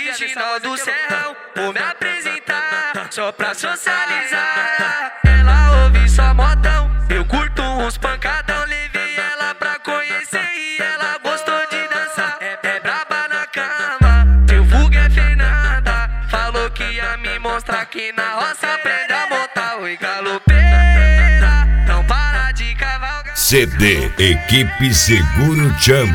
Original do Serrão, vou me apresentar só pra socializar. Ela ouve só modão, eu curto uns pancadão. Levei ela pra conhecer e ela gostou de dançar. É braba na cama, teu vulgo é Fernanda. Falou que ia me mostrar que na roça aprende a botar. Oi, galopeira, não para de cavalgar. CD Equipe Seguro Cham.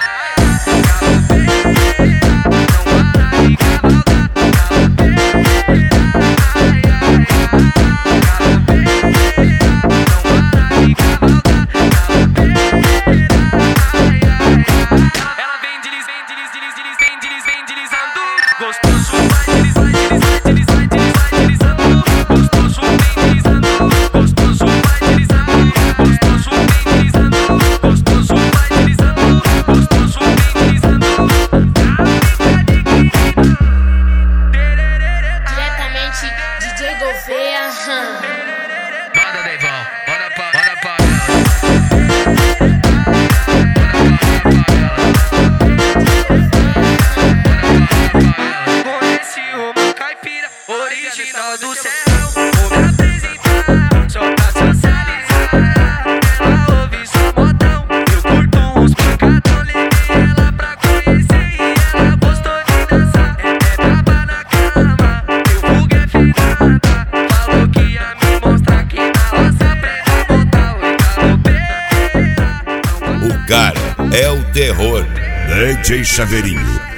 DJ Gouveia, Manda, Deivão, manda pra Conheci uma caipira, original do Serrão. Vou me apresentar, só pra socializar. Ela ouve só modão, eu curto uns pancadão. Levei ela pra conhecer e ela gostou de dançar. É braba na cama, teu vulgo é Fernanda. Falou que ia me mostrar que na roça aprende a botar. Oi, galopeira. O cara é o terror. DJ Chaveirinho.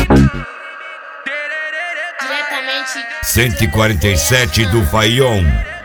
diretamente 147 do Faion.